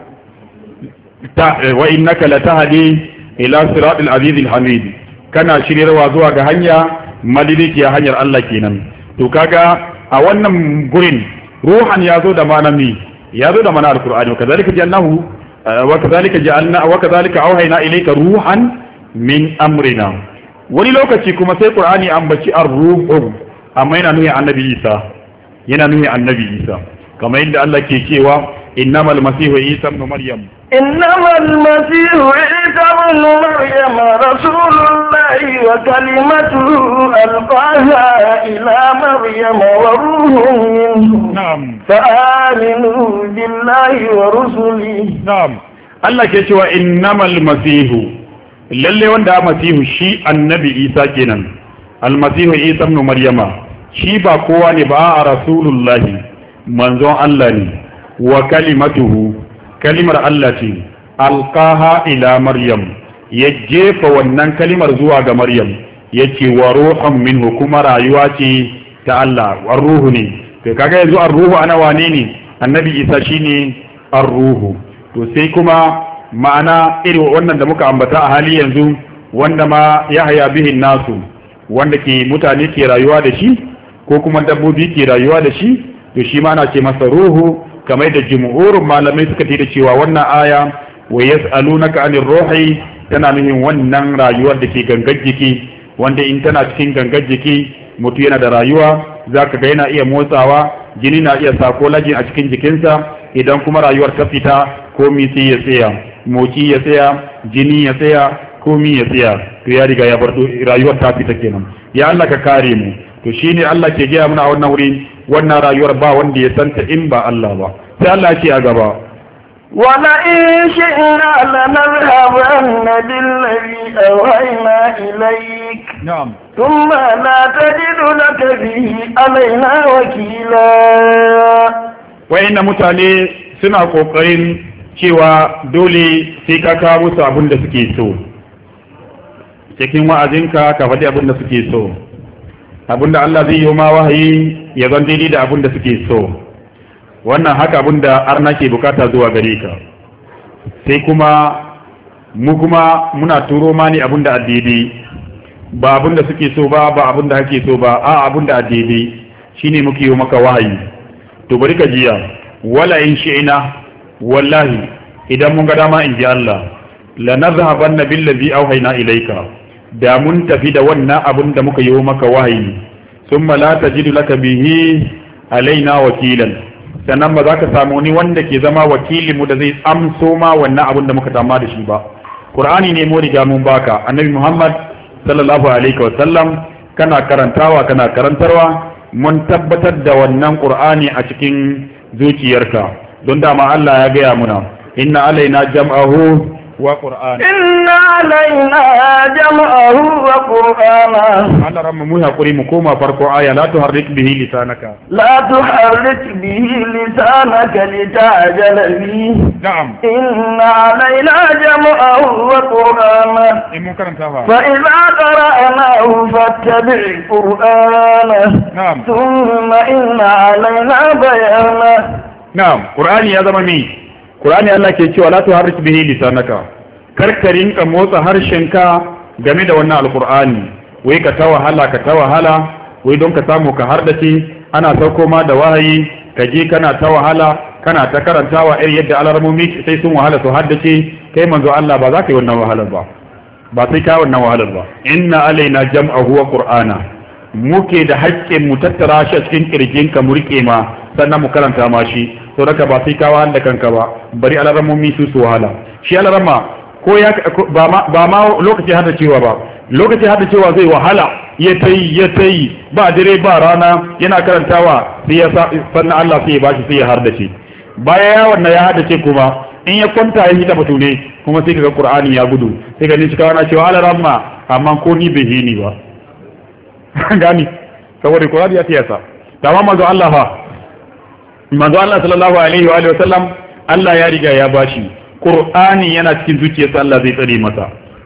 ta wa innaka latahdi ila siratil azizil hamid, kana shiryarwa zuwa ga hanya madidiciya, hanyar Allah kenan. To kaga a wannan gurin ruhan ya zo da manami, ya zo da mana alqur'ani. Kazalika ja'alnahu wa kazalika ja'alna wa kazalika auhayna ilayka ruhan min amrina. Wani lokaci kuma sai qur'ani ambaci ar-ruhu, amma yana nuni annabi Isa, yana nuni annabi Isa, kamar yadda Allah ke cewa innamal masihu Isa ibn Maryam innamal masihu Isa ibn Maryam rasulullahi wa kalimatuhu alqaha ila Maryam wa ruhun minhu. Na'am. Fa'aminu billahi wa rusulihi. Na'am. Allah ke cewa innamal masihu, lalle wanda masihu shi annabi Isa kenan, almasihu Isa ibn Maryama, shi ba kowa ne ba, a rasulullahi, manzon Allah ne, wa kalimatuhu, kalimar Allah ce, alqaha ila Maryam, ya jefa wannan kalimar zuwa ga Maryam, yace wa ruhun minhu kuma rayuwa ce ta Allah ar-ruhu ne to kaga yanzu ar-ruhu ana wane ne annabi Isa shine ar-ruhu to sai kuma ma'ana irin wannan da muka ambata a hali yanzu wanda ma ya haya bihin nasu wanda ke mutane ke rayuwa da shi ko kuma dabbobi ke rayuwa da shi to shi ma ana ce masa ruhu kamar da jumhurin malamai suka ce da cewa wannan aya wa yas'alunaka anir ruhi tana nufin wannan rayuwar da ke gangar jiki wanda in tana cikin gangar jiki mutum yana da rayuwa zaka ga yana iya motsawa jini na iya sako lajin a cikin jikinsa idan kuma rayuwar ta fita komi sai ya tsaya moci ya tsaya jini ya tsaya komi ya tsaya to ya riga ya bar rayuwar ta fita kenan ya Allah ka kare mu to shine Allah ke gaya mana a wannan wuri wannan rayuwar ba wanda ya santa in ba Allah ba sai Allah ce a gaba ولئن شئنا لنذهبن بالذي أوحينا إليك نعم ثم لا تجد لك به علينا وكيلا وإن mutane suna kokarin cewa dole sai ka kawo musu abin da suke so cikin wa'azinka ka faɗi abin da suke so abin da Allah zai yi ma wahayi ya zan daidai da abin da suke so wannan haka abin da arna ke bukata zuwa gare ka sai kuma mu kuma muna turo ma ne abin da daidai ba abin da suke so ba ba abin da kake so ba a abin da daidai shine muke yi maka wahayi to bari ka jiya wala in shi'ina wallahi idan mun ga dama in ji Allah la nazhabanna billazi auhayna ilayka da mun tafi da wannan abin da muka yi maka wahayi thumma la tajidu laka bihi alaina wakilan sannan ba za ka samu ni wanda ke zama wakili mu da zai amso ma wannan abin da muka tama da shi ba qur'ani ne mu riga mun baka annabi muhammad sallallahu alaihi wa sallam kana karantawa kana karantarwa mun tabbatar da wannan qur'ani a cikin zuciyarka don dama Allah ya gaya muna inna alaina jam'ahu wa qur'ana inna alaina jam'ahu wa qur'ana Allah ramma mu hakuri mu koma farko aya la tuharrik bihi lisanaka la tuharrik bihi lisanaka lita'jala bihi na'am inna alaina jam'ahu wa qur'ana in mun karanta fa fa idza qara'nahu fattabi' qur'ana na'am thumma inna alaina bayana na'am qur'ani ya zama mi qur'ani Allah ke cewa la tuharrik bihi lisanaka karkarin ka motsa harshenka game da wannan alqur'ani wai ka ta wahala ka ta wahala wai don ka samu ka hardace ana sauko ma da wahayi ka je kana ta wahala kana ta karantawa irin yadda alarmomi sai sun wahala su haddace kai manzo Allah ba za ka yi wannan wahalar ba ba sai ka wannan wahalar ba inna alaina jam'ahu wa qur'ana muke da haƙƙin mu tattara shi a cikin kirjinka mu rike ma sannan mu karanta ma shi to raka ba sai ka wahala kanka ba bari alarmomi su su wahala shi alarma ko ya ba ma ba ma lokaci hada cewa ba lokaci hada cewa zai wahala ya tayi ya tayi ba dare ba rana yana karantawa sai ya sannan Allah sai ya bashi sai ya hardace baya ya wannan ya hardace kuma in ya kwanta ya hita batu ne kuma sai kaga Qur'ani ya gudu sai ga ni cika wana cewa alarma amma ko ni bai hini ba gani saboda Qur'ani ya tiyasa tamam manzo Allah fa manzo Allah sallallahu alaihi wa alihi wasallam Allah ya riga ya bashi Qur'ani yana cikin zuciyarsa Allah zai tsare masa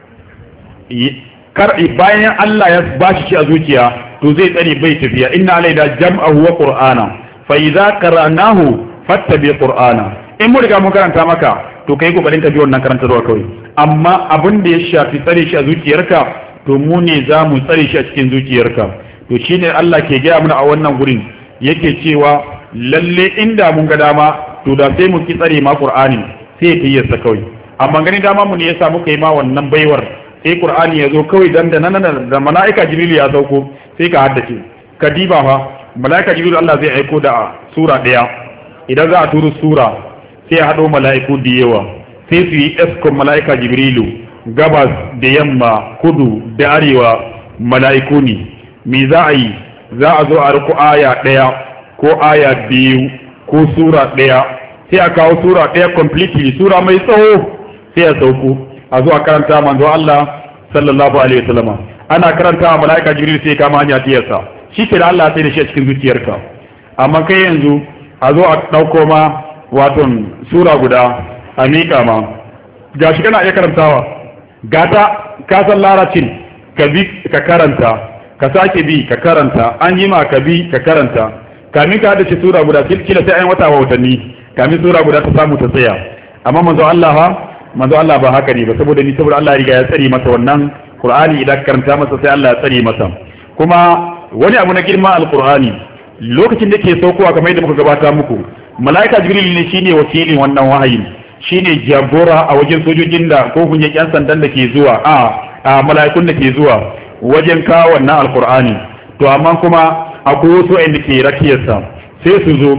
kar bayan Allah ya bashi shi a zuciya to zai tsare bai tafiya inna alaina jam'ahu wa qur'ana fa idza qara'nahu fattabi qur'ana in mun riga mun karanta maka to kai kokarin ka bi wannan karantarwa kawai amma abin da ya shafi tsare shi a zuciyarka to mu ne za mu tsare shi a cikin zuciyarka to shine Allah ke gaya mana a wannan gurin yake cewa lalle inda mun ga dama to da sai mu ki tsare ma qur'ani sai ya tiyarsa kawai amma gani dama mu ne yasa muka yi ma wannan baiwar sai qur'ani ya zo kawai dan da nan da mala'ika jibril ya sauko sai ka haddace ka diba fa mala'ika jibril Allah zai aiko da sura daya idan za a turo sura sai ya hado mala'iku da yawa sai su yi eskon mala'ika jibrilu gabas da yamma kudu da arewa mala'iku ne me za a yi za a zo a riku aya daya ko aya biyu ko sura daya sai a kawo sura ɗaya completely sura mai tsawo sai a sauko a zuwa karanta manzo Allah sallallahu alaihi wasallam ana karanta mala'ika jibril sai kama hanya tiyarsa shi ke da Allah sai da shi a cikin zuciyarka amma kai yanzu a zo a ɗauko ma waton sura guda a miƙa ma gashi kana iya karantawa gata ka san larabcin ka bi ka karanta ka sake bi ka karanta an yi ma ka bi ka karanta kamin ka hada sura guda kila sai an wata watanni kamin sura guda ta samu ta tsaya amma manzo Allah ha manzo Allah ba haka ne ba saboda ni saboda Allah ya riga ya tsare masa wannan Qur'ani idan karanta masa sai Allah ya tsare masa kuma wani abu na girma alqur'ani lokacin da ke saukowa kamar yadda muka gabata muku malaika jibril ne shine wakilin wannan wahayin shine jagora a wajen sojojin da ko kunyan yan sandan da ke zuwa a a malaikun da ke zuwa wajen kawo wannan alqur'ani to amma kuma akwai wasu inda ke rakiyarsa sai su zo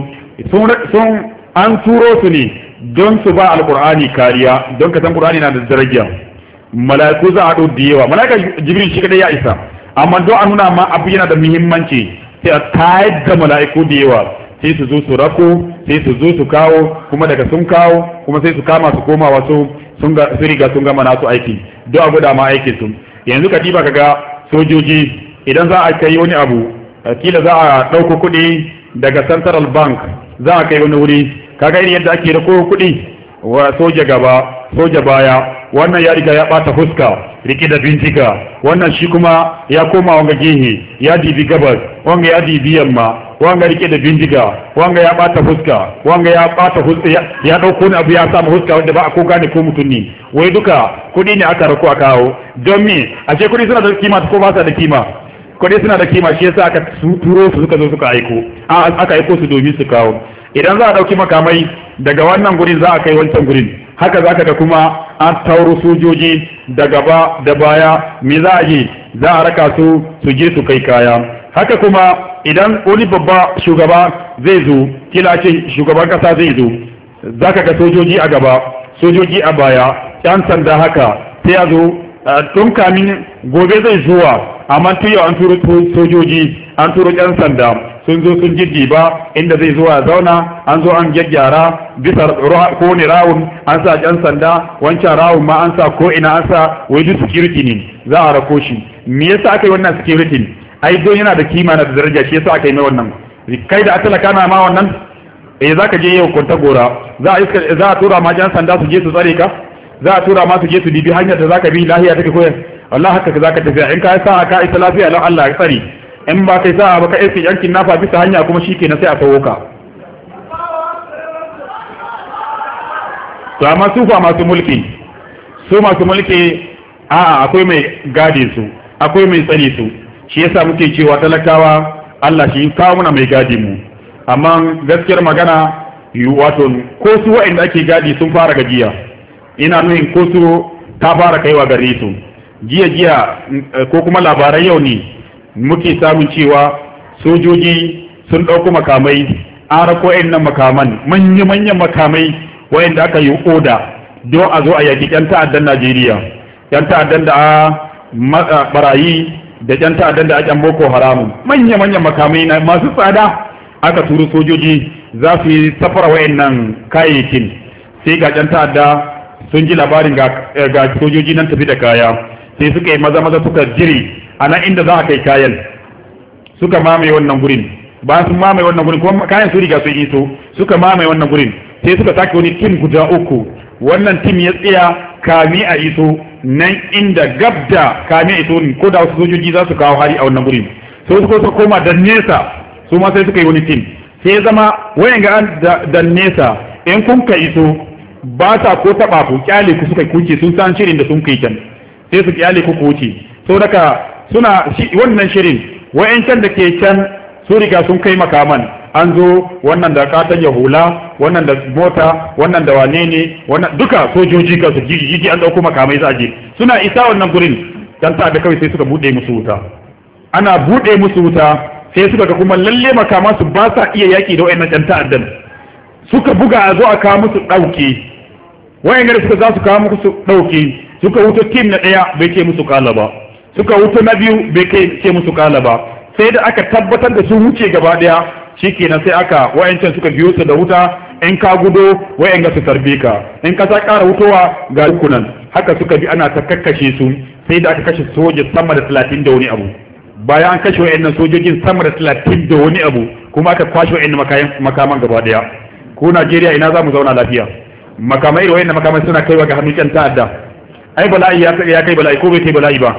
sun an turo su ne don su ba alqur'ani kariya don ka san qur'ani na da daraja malaiku za a ɗau da yawa malaika jibril shi kadai ya isa amma don a nuna ma abu yana da muhimmanci sai a tayar da mala'iku da yawa sai su zo su rako sai su zo su kawo kuma daga sun kawo kuma sai su kama su koma wasu sun riga sun gama nasu aiki don a guda ma aikin su yanzu ka diba kaga sojoji idan za a kai wani abu kila za a ɗauko kuɗi daga central bank za a kai wani wuri kaga irin yadda ake rako kuɗi wa soja gaba soja baya wannan ya riga ya ɓata fuska rike da bincika wannan shi kuma ya koma wanga gehe ya dibi gabas wanga ya dibi yamma wanga rike da bindiga wanga ya bata fuska wanga ya bata fuska ya dauko ne abu ya samu fuska wanda ba a ko gane ko mutum ne wai duka kudi ne aka rako a kawo don me a ce kudi suna da kima ko ba sa da kima kudi suna da kima shi yasa aka turo su suka zo suka aiko aka aiko su domin su kawo idan za a dauki makamai daga wannan gurin za a kai wancan gurin haka zaka ga kuma an tauro sojoji da gaba da baya me za a yi za a raka su su je su kai kaya haka kuma idan wani babba shugaba zai zo kila ce shugaban kasa zai zo zaka ga sojoji a gaba sojoji a baya yan sanda haka sai ya zo tun kamin gobe zai zuwa amma tun yau an turo sojoji an turo yan sanda sun zo sun jijjiba inda zai zuwa zauna an zo an gyaggyara bisa ko ne rawun an sa yan sanda wancan rawun ma an sa ko ina an sa wai duk security ne za a rako shi me yasa aka yi wannan security ai don yana da kima na da daraja shi yasa aka yi mai wannan kai da atala kana ma wannan eh zaka je yau kwanta gora za a iska za a tura ma yan sanda su je su tsare ka za a tura ma su je su dibi hanyar da zaka bi lafiya take koyar wallahi haka zaka tafi in ka sa ka isa lafiya lan Allah ya tsare in ba kai sa ba ka iske yankin nafa bisa hanya kuma shikenan sai a tawo ka to amma su fa masu mulki su masu mulki a'a akwai mai gadi su akwai mai tsare su shi yasa muke cewa talakawa Allah shi kawo muna mai gadi mu amma gaskiyar magana wato ko su wa'anda ake gadi sun fara gajiya ina nuhin ko su ta fara kaiwa gare su jiya jiya ko kuma labaran yau ne muke samun cewa sojoji sun ɗauko makamai an rako nan makaman manya-manyan makamai wa'anda aka yi oda don a zo a yaki 'yan ta'addan Najeriya 'yan ta'addan da a barayi da ƴan ta'addan da ake boko haramun manya-manyan makamai na masu tsada aka turo sojoji za su yi safara wayannan kayayyakin sai ga ƴan ta'adda sun ji labarin ga sojoji nan tafi da kaya sai suka yi maza maza suka jiri a nan inda za a kai kayan suka mamaye wannan gurin bayan sun mamaye wannan gurin kuma kayan su riga sun iso suka mamaye wannan gurin sai suka sake wani tim guda uku wannan tim ya tsaya kami a iso nan inda gabda kame iso ne ko da wasu sojoji za su kawo hari a wannan gurin sai su su koma da nesa su ma sai suka yi wani tim sai ya zama wayan ga da nesa in kun ka iso ba sa ko taba ku kyale ku suka kuce sun san shirin da sun kai can sai su kyale ku kuce saboda suna wannan shirin wayan can da ke can su riga sun kai makaman an zo wannan da katon ya hula wannan da mota wannan da wane ne wannan duka sojoji ka su jiji an dauko makamai za je suna isa wannan gurin dan ta da kawai sai suka bude musu wuta ana bude musu wuta sai suka ga kuma lalle makaman su ba sa iya yaki da wayannan dan ta'addan suka buga a zo a kawo musu dauke wayannan suka za su kawo musu dauke suka wuto team na daya bai ce musu kala ba suka wuto na biyu bai ce musu kala ba sai da aka tabbatar da sun wuce gaba daya shikenan sai aka wayancan suka biyo su da wuta in ka gudo wayanga su tarbe ka in ka sa ƙara wutowa ga rukunan haka suka bi ana ta kakkashe su sai da aka kashe soja sama da talatin da wani abu bayan an kashe wayannan sojojin sama da talatin da wani abu kuma aka kwashe wayannan makaman gaba daya ko Najeriya ina za mu zauna lafiya makamai wayannan makamai suna kaiwa ga hannun ƴan ta'adda ai bala'i ya kai bala'i ko bai kai bala'i ba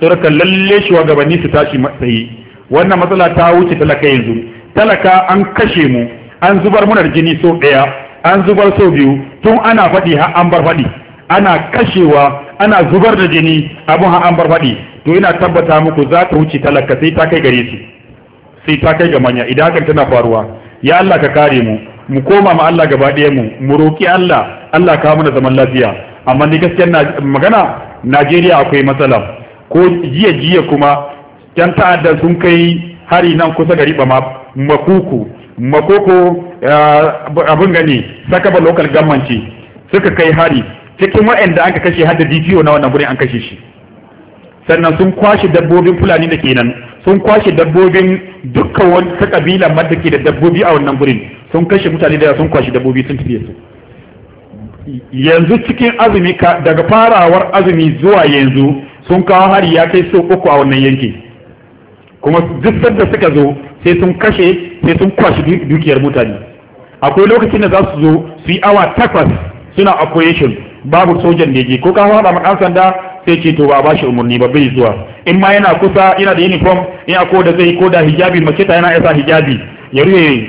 saboda lalle shugabanni su tashi matsayi. Wannan matsala ta wuce talaka yanzu. Talaka an kashe mu, an zubar munar jini so ɗaya, an zubar so biyu, tun ana faɗi har an bar faɗi, ana kashewa, ana zubar da jini, abun har an bar faɗi. To ina tabbata muku za ta wuce talaka sai ta kai gare su, sai ta kai ga manya. Idan hakan tana faruwa, ya Allah ka kare mu, mu koma ma Allah gaba ɗaya mu, mu roki Allah, Allah kawo mana zaman lafiya. Amma ni gaskiyar magana, Najeriya akwai matsala. Ko jiya jiya kuma yan ta'adda sun kai hari nan kusa gari ba makuku makoko abin gani sakaba local government suka kai hari cikin waɗanda an ka kashe har da D P O na wannan gurin an kashe shi. Sannan sun kwashe dabbobin Fulani da kenan, sun kwashe dabbobin dukkan wata kabila madda ke da dabbobi a wannan gurin, sun kashe mutane da sun kwashe dabbobi sun tafiye su. Yanzu cikin azumi daga farawar azumi zuwa yanzu sun kawo hari ya kai so uku a wannan yanki, kuma duk da suka zo sai sun kashe sai sun kwashi dukiyar mutane. Akwai lokacin da za su zo su yi awa takwas suna operation babu sojan da yake, ko ka haɗa ɗan sanda sai ce to ba ba shi umarni ba bai zuwa. In ma yana kusa yana da uniform, in ko da zai ko da hijabi mace ta yana isa hijabi ya ruye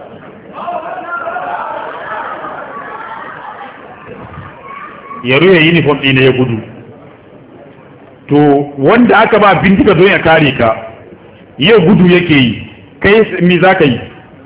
ya ruye uniform ɗin ya gudu. To wanda aka ba bindiga don ya kare ka yau gudu yake yi, kai mi za ka yi?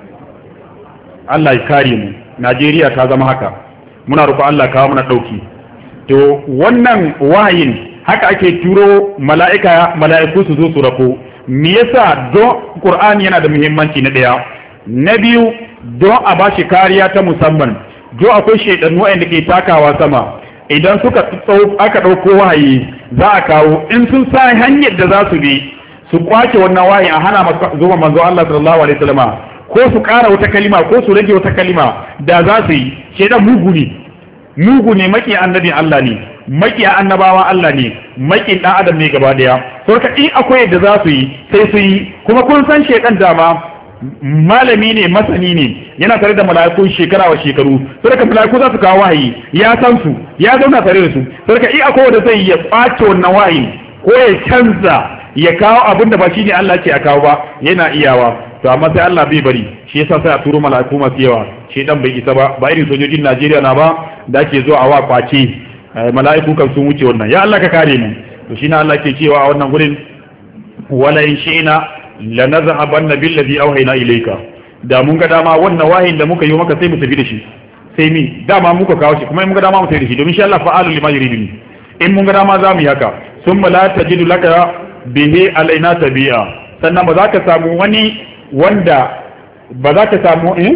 Allah ya kare mu. Najeriya ta zama haka, muna roƙo Allah kawo mana ɗauki. To wannan wahayin haka ake turo mala'ika mala'iku su zo su rako. Me yasa? Don Qur'ani yana da muhimmanci na ɗaya. Na biyu, don a ba shi kariya ta musamman. Don akwai shaidannu waɗanda ke takawa sama. Idan suka aka ɗauko wahayi za a kawo, in sun sa hanyar da za su bi su kwace wannan wahayi a hana zuwa manzo Allah sallallahu alaihi wasallam, ko su ƙara wata kalima ko su rage wata kalima da za su yi, shaidan mugu ne, mugu ne, maki annabin Allah ne, maki annabawa Allah ne, maki dan adam ne gaba daya. To ka in akwai yadda za su yi sai su yi, kuma kun san shaidan dama malami ne, masani ne, yana tare da mala'iku shekara wa shekaru. Saboda mala'iku za su kawo wahayi, ya san su, ya zauna tare da su. Saboda in akwai wanda zai ya kwace wannan wahayi ko ya canza ya kawo abin da ba shi ne Allah ce a kawo ba, yana iyawa. To amma sai Allah bai bari, shi yasa sai a turo mala'iku masu yawa. Shi dan bai isa ba, ba irin sojojin Najeriya na ba da ake zuwa a wa kwace. Mala'iku kan sun wuce wannan. Ya Allah ka kare mu. To shi na Allah ke cewa a wannan gurin wala in shi'na lanazhabanna billazi awhayna ilayka. Da mun ga dama wannan wahayin da muka yi maka sai mu tafi da shi. Sai mi dama muka kawo shi, kuma in mun ga dama mu tafi da shi, domin shi Allah fa'alu lima yuridu. In mun ga dama za mu yi haka. Summa la tajidu laka bihi alaina tabi'a. Sannan ba za ka samu wani wanda ba za ka samu eh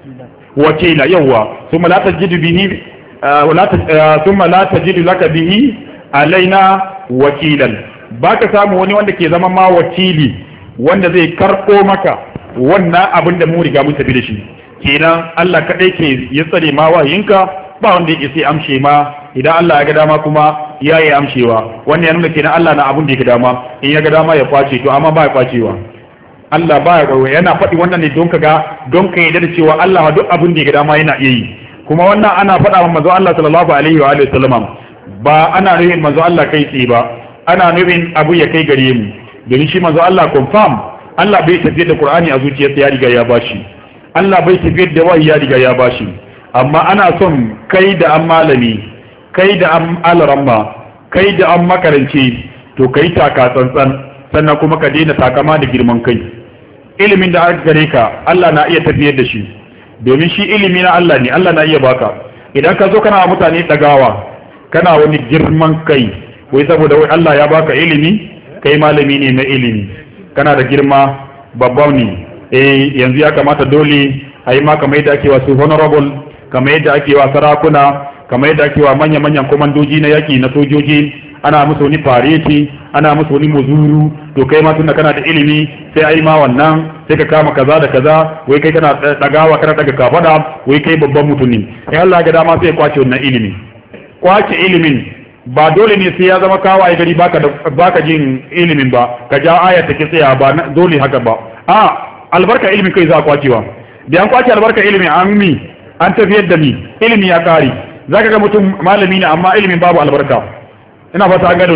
wakila yawa. Summa la tajidu bihi wala summa la tajidu laka bihi alaina wakilan. Ba ka samu wani wanda ke zama ma wakili wanda zai karɓo maka wannan abin da mu riga mun tafi da shi. Kenan Allah kaɗai ke ya tsare ma wayinka, ba wanda yake sai amshe ma. Idan Allah ya ga dama kuma ya yi amshewa. Wannan ya nuna kenan Allah na abin da ya ga dama, in ya ga dama ya kwace, to amma ba ya kwacewa. Allah ba ya yana faɗi wannan ne don ka ga don ka yarda da cewa Allah duk abin da ya ga dama yana iya yi. Kuma wannan ana faɗa wa manzo Allah sallallahu alaihi wa alihi wasallam, ba ana nufin manzo Allah kai tsaye ba, ana nufin abu ya kai gare mu. Domin shi manzo Allah confirm, Allah bai tafiyar da Qur'ani a zuciyarsa, ya riga ya bashi. Allah bai tafiyar da wahayi, ya riga ya bashi. Amma ana son kai da an malami, kai da an alramma, kai da an makaranci, to kai taka tsantsan, sannan kuma ka daina takama da girman kai. Ilimin da aka gare ka Allah na iya tafiyar da shi, domin shi ilimi na Allah ne, Allah na iya baka. Idan ka zo kana mutane dagawa, kana wani girman kai, wai saboda wai Allah ya baka ilimi, kai malami ne na ilimi, kana da girma babban ne. Eh yanzu ya kamata dole a yi ma kamar yadda ake wa su honorable, kamar yadda ake wa sarakuna, kamar yadda ake wa manya-manyan komandoji na yaki na sojoji, ana musu wani fareti, ana musu wani muzuru. To kai ma tunda kana da ilimi sai a yi ma wannan, sai ka kama kaza da kaza, wai kai kana dagawa kana daga kafada, wai kai babban mutum ne. Eh Allah ga dama sai ya kwace wannan ilimi. Kwace ilimin ba dole ne sai ya zama kawaye gari baka da baka jin ilimin ba, ka ja ayar take tsaya ba dole haka ba. A albarka ilimin kai za a kwacewa. Da an kwace albarka ilimin an mi an tafiyar da ni, ilimi ya kare. Zaka ga mutum malami ne amma ilimin babu albarka. Ina fata an gano nan.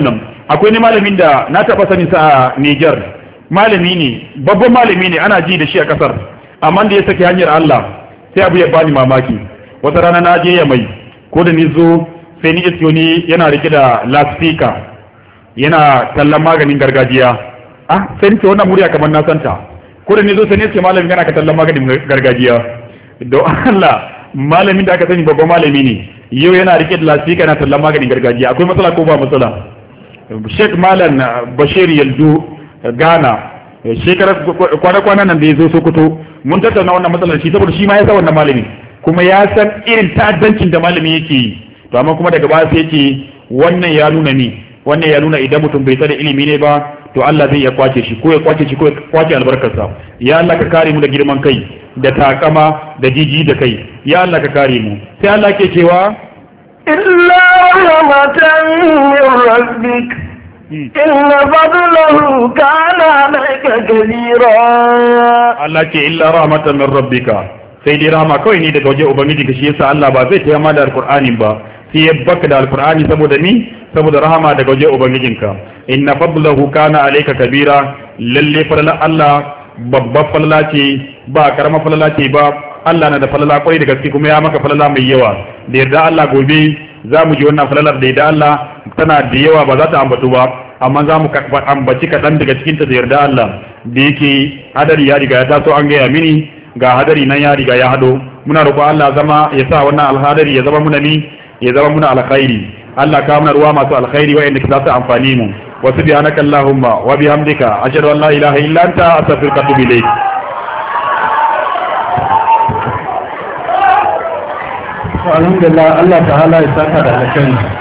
akwai ni malamin da na taba sanin sa a Niger malami ne babban malami ne ana ji da shi a kasar amma da ya saki hanyar Allah sai abu ya bani mamaki wata rana na je ya mai ko da ni zo sai ni isko ni yana rike da lasfika yana tallan maganin gargajiya ah sai ni ce wannan murya kamar na santa ko da ni zo sai ni ce malamin yana ka tallan maganin gargajiya don Allah malamin da aka sani babban malami ne yau yana rike da lasfika yana tallan maganin gargajiya akwai matsala ko ba matsala Sheikh Malam Bashir Yaldu Ghana shekarar kwana-kwanan nan da ya zo Sokoto mun tattauna wannan matsalar shi saboda shi ma ya sa wannan malami kuma ya san irin ta'addancin da malami yake yi to amma kuma daga baya sai yake wannan ya nuna ni wannan ya nuna idan mutum bai tsare ilimi ne ba to Allah zai ya kwace shi ko ya kwace shi ko ya kwace albarkarsa ya Allah ka kare mu da girman kai da takama da jiji da kai ya Allah ka kare mu sai Allah ke cewa illa rahmatan min rabbik inna fadlahu kana alayka kabira Allah ce illa rahmatan min rabbika sai dai rahama kawai ne daga waje ubangiji ka shi yasa Allah ba zai taya ma da alqur'ani ba sai ya baka da alqur'ani saboda ni saboda rahama daga waje ubangijinka inna fadlahu kana alayka kabira lalle falala Allah babbar falala ce ba karama falala ce ba Allah na da falala kwai da gaske kuma ya maka falala mai yawa da yarda Allah gobe za mu ji wannan falalar da yarda Allah tana da yawa ba za ta ambatu ba amma za mu ambaci kaɗan daga cikin ta da yarda Allah da yake hadari ya riga ya taso an gaya mini ga hadari nan ya riga ya hado muna roƙo Allah zama ya sa wannan alhadari ya zama muna ni ya zama muna alkhairi Allah ka muna ruwa masu alkhairi wa'anda za su amfani mu wa subhanaka allahumma wa bihamdika ashhadu an la ilaha illa anta astaghfiruka wa atubu ilayk alhamdulillah Allah ta'ala ya saka da alkhairi